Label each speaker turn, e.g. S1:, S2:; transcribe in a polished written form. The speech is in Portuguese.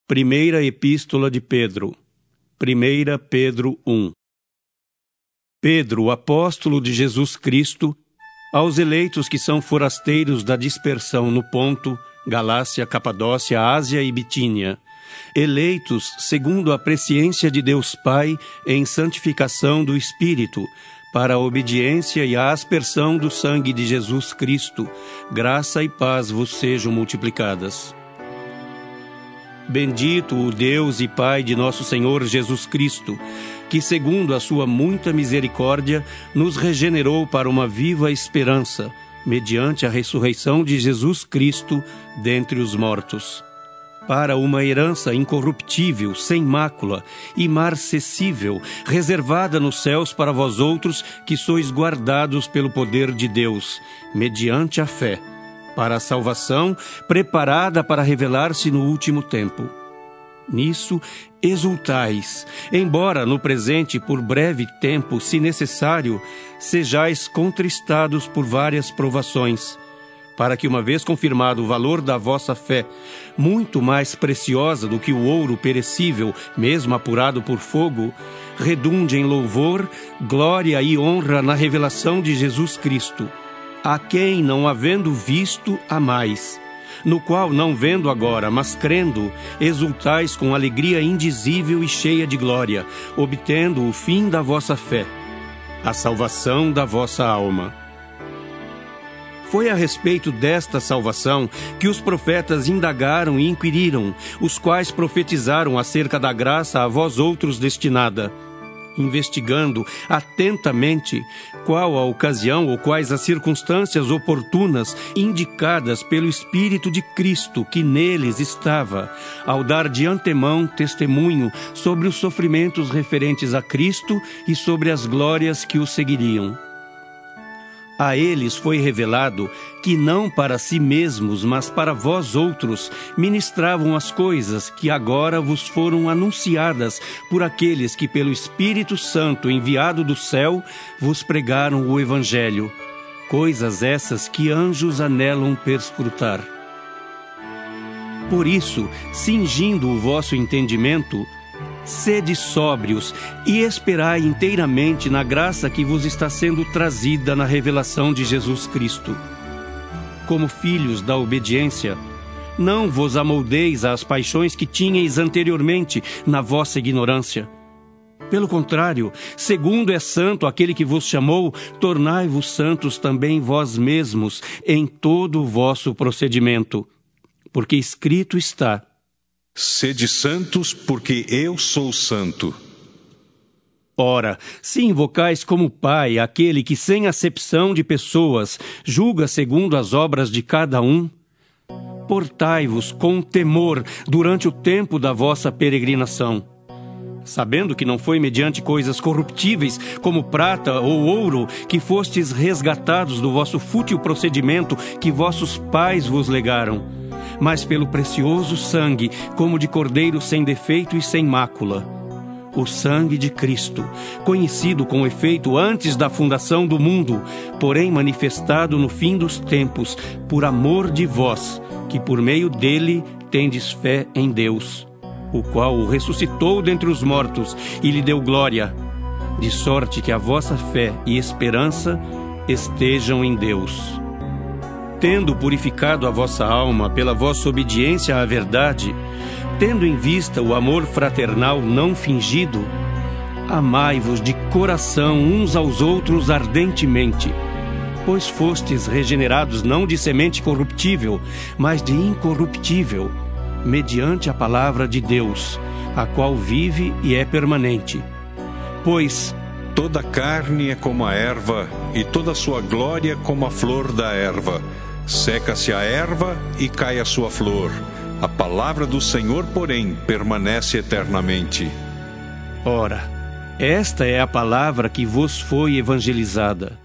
S1: Primeira Epístola de Pedro. 1 Pedro 1. Pedro, apóstolo de Jesus Cristo, aos eleitos que são forasteiros da dispersão no Ponto, Galácia, Capadócia, Ásia e Bitínia, eleitos segundo a presciência de Deus Pai em santificação do Espírito, para a obediência e a aspersão do sangue de Jesus Cristo, graça e paz vos sejam multiplicadas. Bendito o Deus e Pai de nosso Senhor Jesus Cristo, que segundo a sua muita misericórdia nos regenerou para uma viva esperança, mediante a ressurreição de Jesus Cristo dentre os mortos, para uma herança incorruptível, sem mácula, imarcessível, reservada nos céus para vós outros que sois guardados pelo poder de Deus, mediante a fé, para a salvação preparada para revelar-se no último tempo. Nisso exultais, embora no presente por breve tempo, se necessário, sejais contristados por várias provações, para que, uma vez confirmado o valor da vossa fé, muito mais preciosa do que o ouro perecível, mesmo apurado por fogo, redunde em louvor, glória e honra na revelação de Jesus Cristo, a quem, não havendo visto, amais, no qual, não vendo agora, mas crendo, exultais com alegria indizível e cheia de glória, obtendo o fim da vossa fé, a salvação da vossa alma. Foi a respeito desta salvação que os profetas indagaram e inquiriram, os quais profetizaram acerca da graça a vós outros destinada, investigando atentamente qual a ocasião ou quais as circunstâncias oportunas indicadas pelo Espírito de Cristo que neles estava, ao dar de antemão testemunho sobre os sofrimentos referentes a Cristo e sobre as glórias que o seguiriam. A eles foi revelado que não para si mesmos, mas para vós outros, ministravam as coisas que agora vos foram anunciadas por aqueles que pelo Espírito Santo enviado do céu vos pregaram o Evangelho, coisas essas que anjos anelam perscrutar. Por isso, cingindo o vosso entendimento, sede sóbrios e esperai inteiramente na graça que vos está sendo trazida na revelação de Jesus Cristo. Como filhos da obediência, não vos amoldeis às paixões que tinhais anteriormente na vossa ignorância. Pelo contrário, segundo é santo aquele que vos chamou, tornai-vos santos também vós mesmos em todo o vosso procedimento. Porque escrito está:
S2: sede santos, porque eu sou santo.
S1: Ora, se invocais como Pai aquele que, sem acepção de pessoas, julga segundo as obras de cada um, portai-vos com temor durante o tempo da vossa peregrinação, sabendo que não foi mediante coisas corruptíveis, como prata ou ouro, que fostes resgatados do vosso fútil procedimento que vossos pais vos legaram, mas pelo precioso sangue, como de cordeiro sem defeito e sem mácula, o sangue de Cristo, conhecido com efeito antes da fundação do mundo, porém manifestado no fim dos tempos, por amor de vós, que por meio dele tendes fé em Deus, o qual o ressuscitou dentre os mortos e lhe deu glória, de sorte que a vossa fé e esperança estejam em Deus. Tendo purificado a vossa alma pela vossa obediência à verdade, tendo em vista o amor fraternal não fingido, amai-vos de coração uns aos outros ardentemente, pois fostes regenerados não de semente corruptível, mas de incorruptível, mediante a palavra de Deus, a qual vive e é permanente. Pois
S2: toda carne é como a erva, e toda a sua glória como a flor da erva. Seca-se a erva e cai a sua flor. A palavra do Senhor, porém, permanece eternamente.
S1: Ora, esta é a palavra que vos foi evangelizada.